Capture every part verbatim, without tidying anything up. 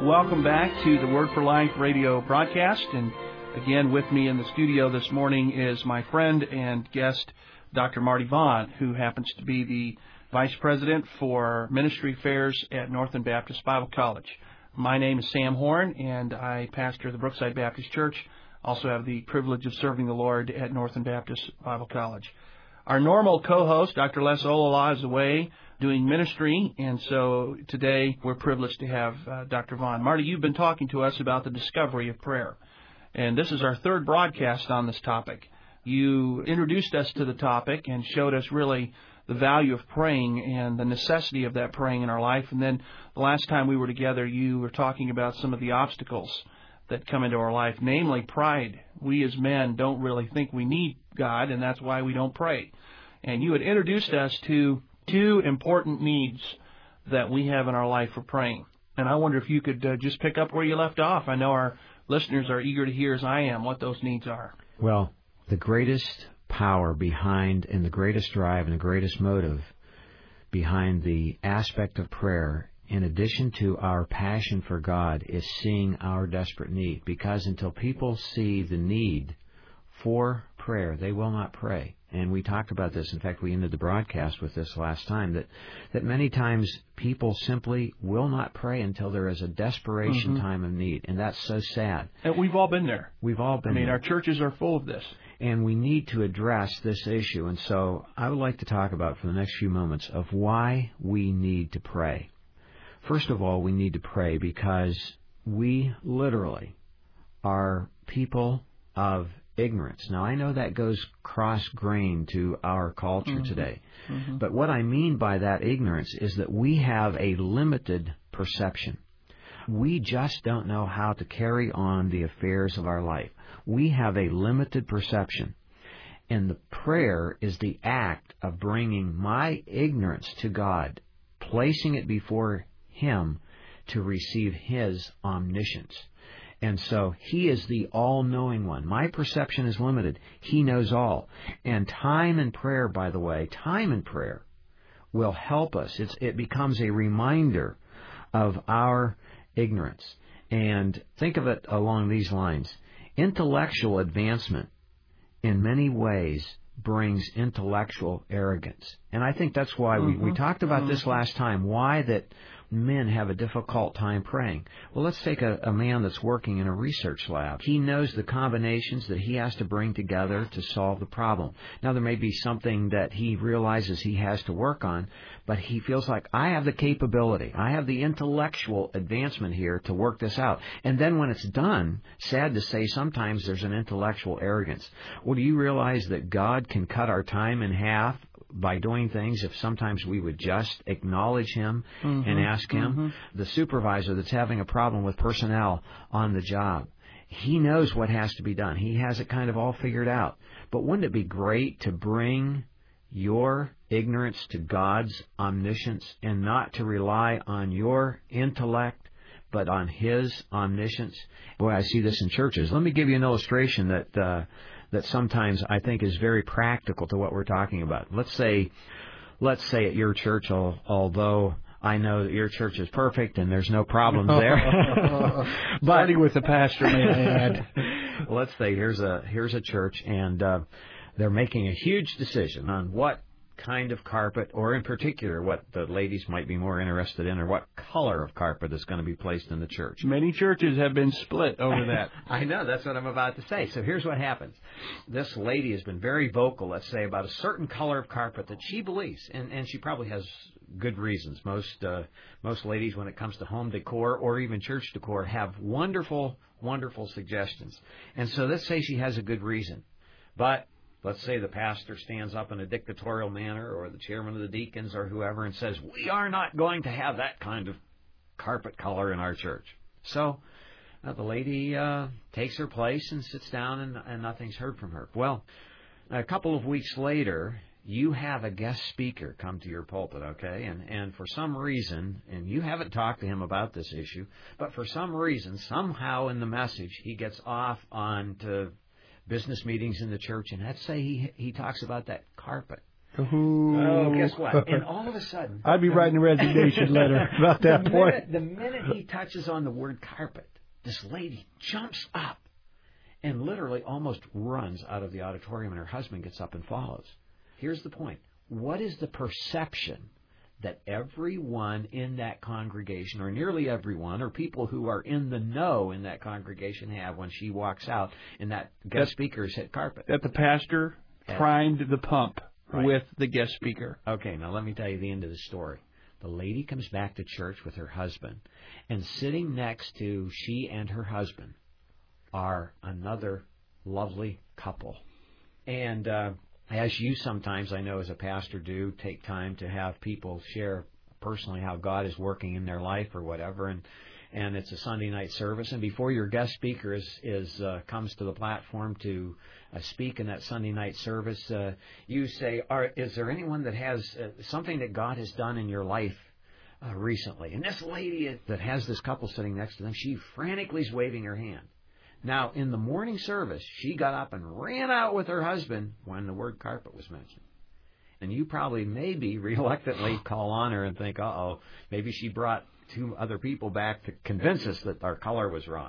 Welcome back to the Word for Life radio broadcast. And again, with me in the studio this morning is my friend and guest, Doctor Marty Vaughn, who happens to be the Vice President for Ministry Affairs at Northland Baptist Bible College. My name is Sam Horn, and I pastor the Brookside Baptist Church. Also have the privilege of serving the Lord at Northland Baptist Bible College. Our normal co-host, Doctor Les Olala, is away doing ministry, and so today we're privileged to have uh, Doctor Vaughn. Marty, you've been talking to us about the discovery of prayer, and this is our third broadcast on this topic. You introduced us to the topic and showed us really the value of praying and the necessity of that praying in our life, and then the last time we were together, you were talking about some of the obstacles that come into our life, namely pride. We as men don't really think we need God, and that's why we don't pray. And you had introduced us to two important needs that we have in our life for praying. And I wonder if you could uh, just pick up where you left off. I know our listeners are eager to hear, as I am, what those needs are. Well, the greatest power behind and the greatest drive and the greatest motive behind the aspect of prayer, in addition to our passion for God, is seeing our desperate need. Because until people see the need for prayer, they will not pray. And we talked about this. In fact, we ended the broadcast with this last time, that, that many times people simply will not pray until there is a desperation mm-hmm. time of need. And that's so sad. And we've all been there. We've all been there. I mean, there. our churches are full of this. And we need to address this issue. And so I would like to talk about for the next few moments of why we need to pray. First of all, we need to pray because we literally are people of ignorance. Now, I know that goes cross-grained to our culture mm-hmm. today. Mm-hmm. But what I mean by that ignorance is that we have a limited perception. We just don't know how to carry on the affairs of our life. We have a limited perception. And the prayer is the act of bringing my ignorance to God, placing it before Him to receive His omniscience. And so He is the all-knowing one. My perception is limited. He knows all. And time in prayer, by the way, time in prayer will help us. It's, it becomes a reminder of our ignorance. And think of it along these lines. Intellectual advancement, in many ways, brings intellectual arrogance. And I think that's why mm-hmm. we, we talked about mm-hmm. this last time, why that men have a difficult time praying. Well, let's take a, a man that's working in a research lab. He knows the combinations that he has to bring together to solve the problem. Now, there may be something that he realizes he has to work on, but he feels like, I have the capability, I have the intellectual advancement here to work this out. And then when it's done, sad to say, sometimes there's an intellectual arrogance. Well, do you realize that God can cut our time in half by doing things if sometimes we would just acknowledge Him mm-hmm. and ask Him? Mm-hmm. The supervisor that's having a problem with personnel on the job, he knows what has to be done. He has it kind of all figured out. But wouldn't it be great to bring your ignorance to God's omniscience and not to rely on your intellect, but on His omniscience? Boy, I see this in churches. Let me give you an illustration that uh, that sometimes I think is very practical to what we're talking about. Let's say, let's say at your church, although I know that your church is perfect and there's no problems there. But starting with the pastor, may I add. Let's say here's a here's a church, and uh, they're making a huge decision on what kind of carpet, or in particular what the ladies might be more interested in, or what color of carpet is going to be placed in the church. Many churches have been split over that. I know, that's what I'm about to say. So here's what happens. This lady has been very vocal, let's say, about a certain color of carpet that she believes, and, and she probably has good reasons. Most uh, most ladies, when it comes to home decor or even church decor, have wonderful, wonderful suggestions. And so let's say she has a good reason. But let's say the pastor stands up in a dictatorial manner, or the chairman of the deacons or whoever, and says, we are not going to have that kind of carpet color in our church. So uh, the lady uh, takes her place and sits down, and, and nothing's heard from her. Well, a couple of weeks later, you have a guest speaker come to your pulpit, okay? And, and for some reason, and you haven't talked to him about this issue, but for some reason, somehow in the message, he gets off on to business meetings in the church, and let's say he he talks about that carpet. Ooh. Oh, guess what? And all of a sudden... I'd be writing a resignation letter about that the point. Minute, the minute he touches on the word carpet, this lady jumps up and literally almost runs out of the auditorium, and her husband gets up and follows. Here's the point. What is the perception that everyone in that congregation, or nearly everyone, or people who are in the know in that congregation have when she walks out and that guest speaker has hit carpet? That the pastor primed the pump right. with the guest speaker. Okay, now let me tell you the end of the story. The lady comes back to church with her husband, and sitting next to she and her husband are another lovely couple. And uh, as you sometimes, I know as a pastor, do take time to have people share personally how God is working in their life or whatever, and and it's a Sunday night service, and before your guest speaker is, is uh, comes to the platform to uh, speak in that Sunday night service, uh, you say, Are, is there anyone that has uh, something that God has done in your life uh, recently? And this lady that has this couple sitting next to them, she frantically is waving her hand. Now, in the morning service, she got up and ran out with her husband when the word carpet was mentioned. And you probably maybe reluctantly call on her and think, uh-oh, maybe she brought two other people back to convince us that our color was wrong.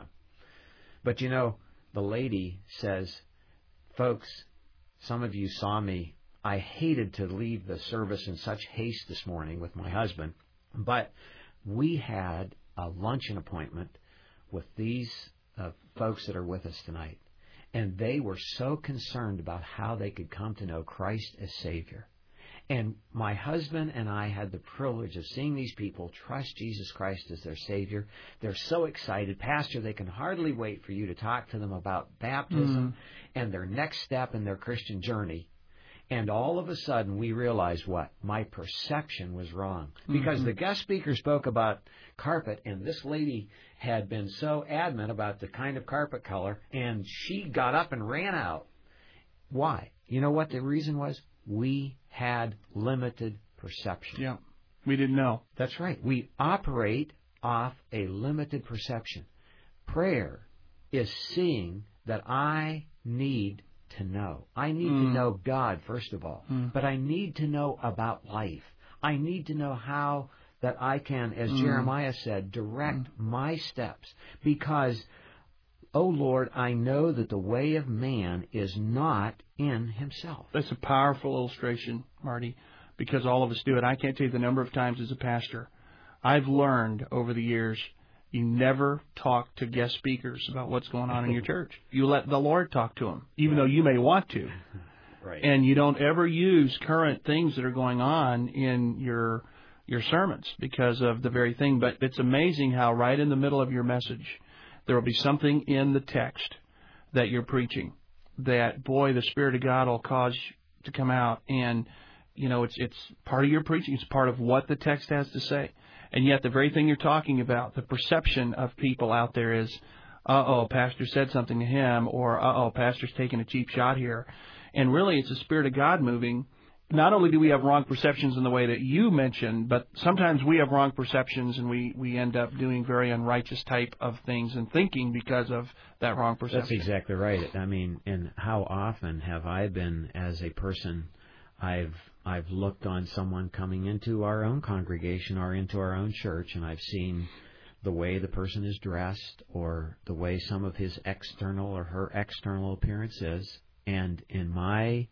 But, you know, the lady says, folks, some of you saw me. I hated to leave the service in such haste this morning with my husband, but we had a luncheon appointment with these uh, folks that are with us tonight, and they were so concerned about how they could come to know Christ as Savior. And my husband and I had the privilege of seeing these people trust Jesus Christ as their Savior. They're so excited. Pastor, they can hardly wait for you to talk to them about baptism mm. and their next step in their Christian journey. And all of a sudden, we realized what? My perception was wrong. Because mm-hmm. the guest speaker spoke about carpet, and this lady had been so adamant about the kind of carpet color, and she got up and ran out. Why? You know what the reason was? We had limited perception. Yeah, we didn't know. That's right. We operate off a limited perception. Prayer is seeing that I need to know. I need mm. to know God, first of all. Mm. But I need to know about life. I need to know how that I can, as mm. Jeremiah said, direct mm. my steps. Because, oh Lord, I know that the way of man is not in himself. That's a powerful illustration, Marty, because all of us do it. I can't tell you the number of times as a pastor I've learned over the years, you never talk to guest speakers about what's going on in your church. You let the Lord talk to them, even right. though you may want to. Right. And you don't ever use current things that are going on in your your sermons because of the very thing. But it's amazing how right in the middle of your message, there will be something in the text that you're preaching that, boy, the Spirit of God will cause to come out. And, you know, it's it's part of your preaching. It's part of what the text has to say. And yet the very thing you're talking about, the perception of people out there is, uh-oh, pastor said something to him, or uh-oh, pastor's taking a cheap shot here. And really it's the Spirit of God moving. Not only do we have wrong perceptions in the way that you mentioned, but sometimes we have wrong perceptions and we, we end up doing very unrighteous type of things and thinking because of that wrong perception. That's exactly right. I mean, and how often have I been, as a person, I've I've looked on someone coming into our own congregation or into our own church, and I've seen the way the person is dressed or the way some of his external or her external appearance is, and in my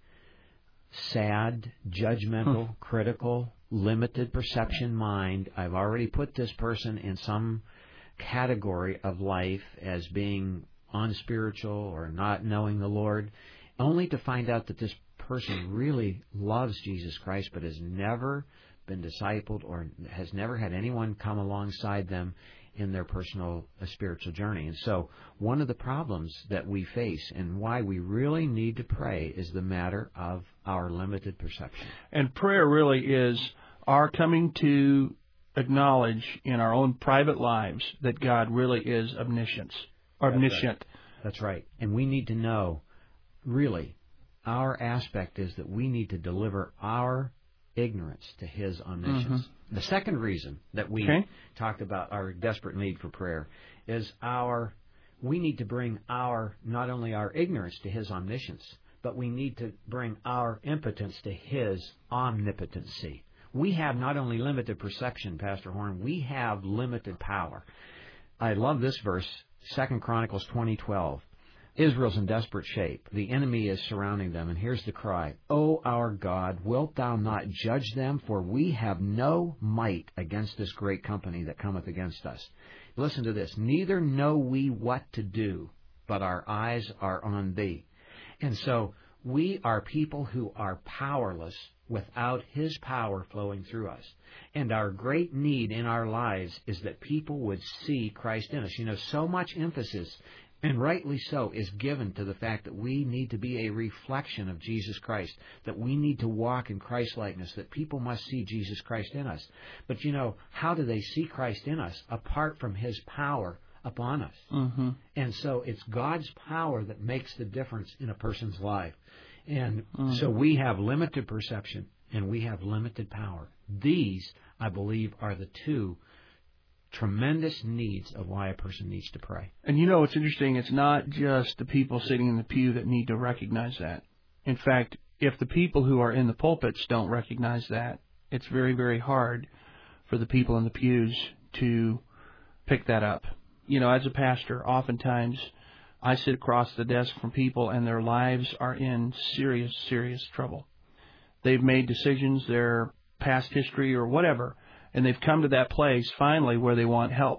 sad, judgmental, huh. critical, limited perception mind, I've already put this person in some category of life as being unspiritual or not knowing the Lord, only to find out that this person really loves Jesus Christ but has never been discipled or has never had anyone come alongside them in their personal uh, spiritual journey. And so one of the problems that we face and why we really need to pray is the matter of our limited perception. And prayer really is our coming to acknowledge in our own private lives that God really is omniscient. Omniscient. That's right. That's right. And we need to know, really, our aspect is that we need to deliver our ignorance to His omniscience. Mm-hmm. The second reason that we okay. talked about our desperate need for prayer is our we need to bring our not only our ignorance to His omniscience, but we need to bring our impotence to His omnipotency. We have not only limited perception, Pastor Horn, we have limited power. I love this verse, Second Chronicles twenty twelve. Israel's in desperate shape. The enemy is surrounding them, and here's the cry, O our God, wilt thou not judge them? For we have no might against this great company that cometh against us. Listen to this. Neither know we what to do, but our eyes are on thee. And so we are people who are powerless without His power flowing through us. And our great need in our lives is that people would see Christ in us. You know, so much emphasis, and rightly so, is given to the fact that we need to be a reflection of Jesus Christ, that we need to walk in Christ-likeness, that people must see Jesus Christ in us. But, you know, how do they see Christ in us apart from His power upon us? Mm-hmm. And so it's God's power that makes the difference in a person's life. And mm-hmm. so we have limited perception and we have limited power. These, I believe, are the two tremendous needs of why a person needs to pray. And you know what's interesting? It's not just the people sitting in the pew that need to recognize that. In fact, if the people who are in the pulpits don't recognize that, it's very, very hard for the people in the pews to pick that up. You know, as a pastor, oftentimes I sit across the desk from people and their lives are in serious, serious trouble. They've made decisions, their past history or whatever, and they've come to that place finally where they want help.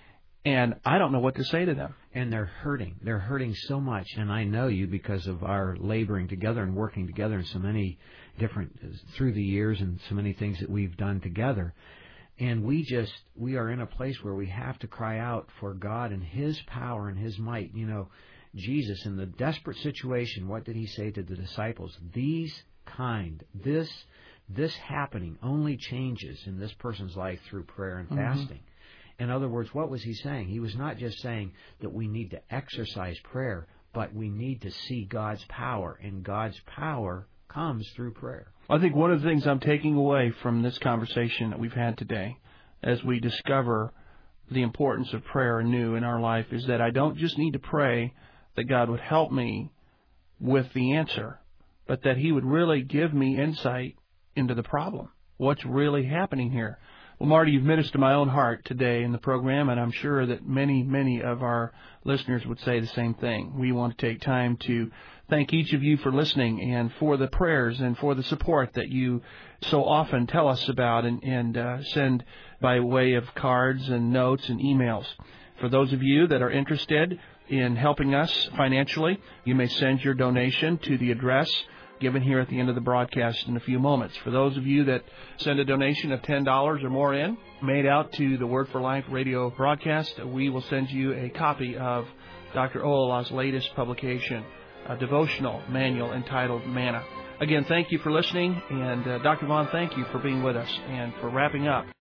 And I don't know what to say to them. And they're hurting. They're hurting so much. And I know you because of our laboring together and working together in so many different, through the years and so many things that we've done together. And we just, we are in a place where we have to cry out for God and His power and His might. You know, Jesus, in the desperate situation, what did He say to the disciples? These kind, this, this happening only changes in this person's life through prayer and fasting. Mm-hmm. In other words, what was He saying? He was not just saying that we need to exercise prayer, but we need to see God's power, and God's power comes through prayer. I think one of the things I'm taking away from this conversation that we've had today, as we discover the importance of prayer anew in our life, is that I don't just need to pray that God would help me with the answer, but that He would really give me insight into the problem. What's really happening here? Well, Marty, you've ministered to my own heart today in the program, and I'm sure that many, many of our listeners would say the same thing. We want to take time to thank each of you for listening and for the prayers and for the support that you so often tell us about and, and uh, send by way of cards and notes and emails. For those of you that are interested in helping us financially, you may send your donation to the address given here at the end of the broadcast in a few moments. For those of you that send a donation of ten dollars or more in, made out to the Word for Life radio broadcast, we will send you a copy of Doctor Olala's latest publication, a devotional manual entitled Manna. Again, thank you for listening, and uh, Doctor Vaughn, thank you for being with us. And for wrapping up,